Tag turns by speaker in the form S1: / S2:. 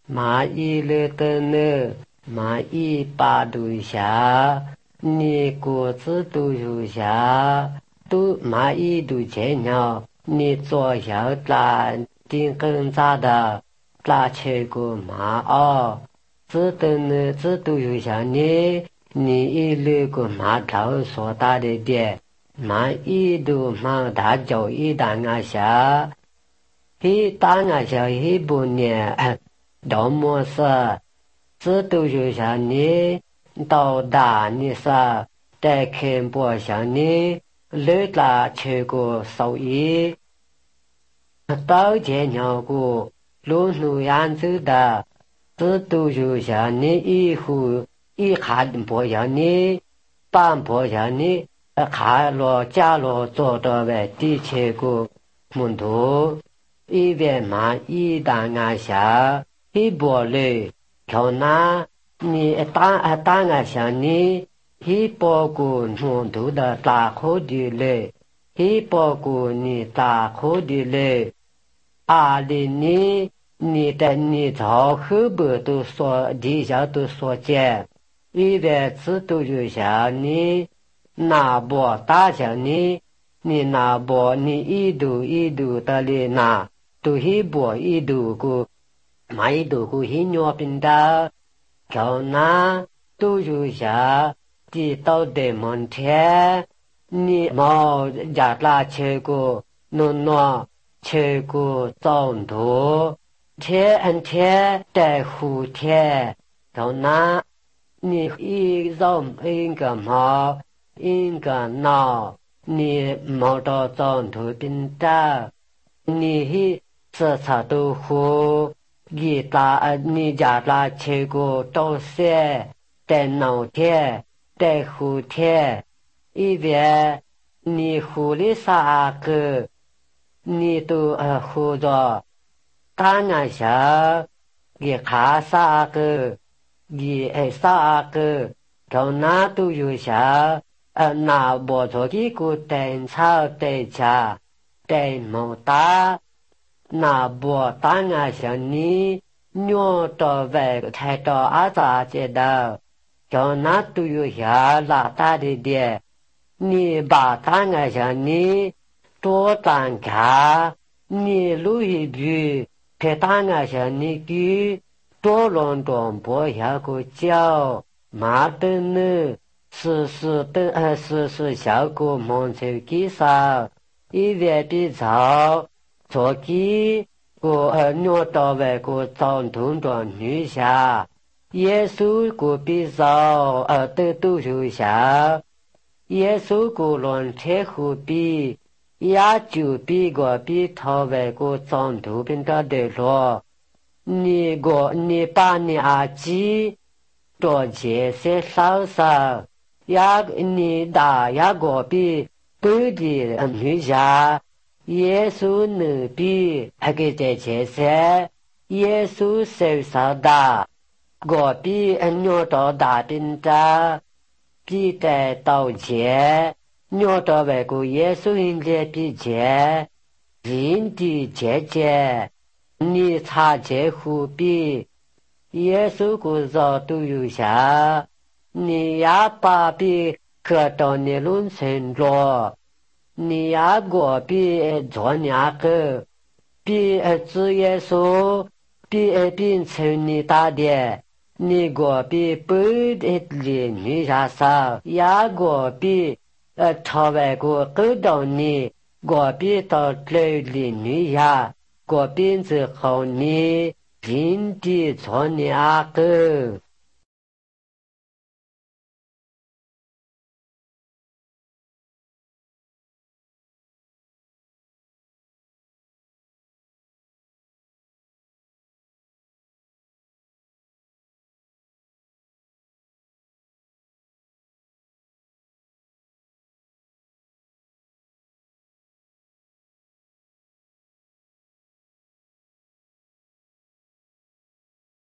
S1: 蚂蚁了的呢，蚂蚁八度下，你果子都有下，都蚂蚁都见了，你左右打顶更咋的，打切个蚂袄，这的呢，这都有下你一那个蚂头所大的点，蚂蚁都蚂大脚一打那下。一打那下一不年，到末时，这都有像你到达你啥，在看不像你，累了去过手艺，到见了过路路样子的，这都有像你以后一看不像你，半不像你，看了假了做到外地去过门徒。一边嘛，一打那下，一波嘞，瞧那你打那下你，一波个门徒的大口的嘞，一波个你大口的嘞，啊哩你的你朝后边都说底下都说见，一边子都有下你，那波打下你那波你一度的嘞那。都是波一度个，买一度个是尿病的，叫那都有下，地道的门天，你冇家拉去过，诺去过中途，天在湖天，叫那你一种一个毛，一个脑，你冇到中途病的，你这啥都好，你家拉去过多些，在脑天，在后天，一边你护理啥个，你都护着，当然下，你看啥个，你啥个，到哪都有下，那我做一个等草等家，等毛大。那波当然像你尿到外太到阿咋知道，叫那都有下拉大的点，你把当然像你多张卡，你录一句，可当然像你句多隆咚波下个叫马的呢，是效果蒙受几少，一月的早。做起个尿到外个长通的女下，耶稣个比早都有下，耶稣个乱车后比，也就比个比他外个长途变得的咯。你把你阿姐做这些少少，你打也个比对的女下。耶稣能比那个在前些，耶稣手上大，我比尿到大兵的，比在道前，尿到外国耶稣应该比前，人的姐，你差这虎比，耶稣个早都有下，你也把比可到你论成了。你呀个比做那个，比职业说，比城里大点，你个比北的里女下少，呀个比朝外个够到你，个比到这里女下，个比之后你人的做那个。